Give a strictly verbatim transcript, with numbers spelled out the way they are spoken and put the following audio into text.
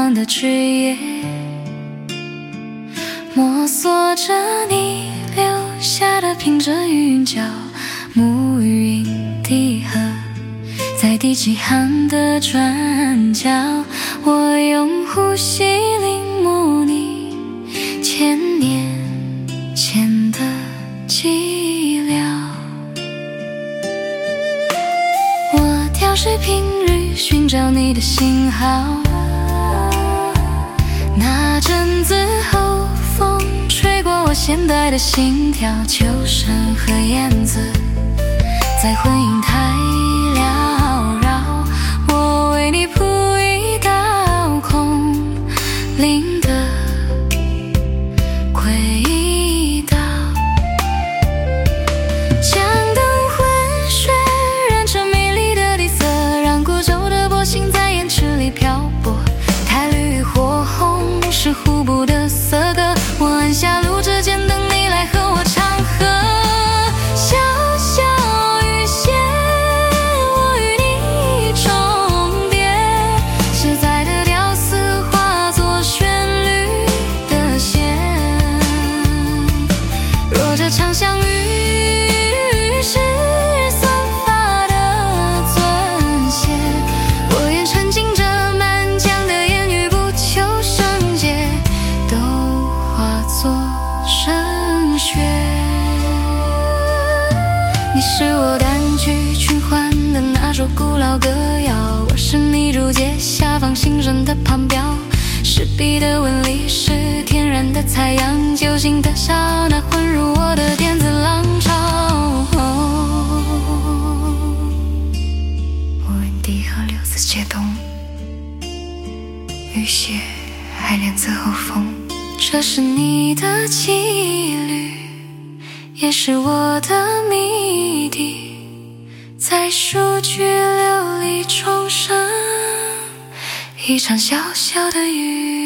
湾的枝叶，摸索着你留下的凭着云脚，暮云低合在第几行的转角，我用呼吸临摹你千年前的寂寥。我调试频率寻找你的信号，那阵子后风吹过我现在的心跳，秋声和燕子在婚姻台缭绕，我为你铺一道空灵的轨道，将灯昏煦染成美丽的底色，让古旧的波心在烟池里漂泊，苔绿与火红是互补的色歌，我按下录制键等你来和我唱和，小小雨线我与你重叠，实在的调丝化作旋律的线，若这场相遇是散发的尊谢，我愿沉浸着满江的烟雨，不求圣洁，都化作圣血。你是我单曲循环的那首古老歌谣，我是你竹节下方行人的旁标，石壁的纹理是天然的采样，酒醒的刹那混入我的电子浪潮，暮云低和柳丝接通，雨血还连侧后风，这是你的纪律，也是我的谜底，在数据流里重生一场小小的雨。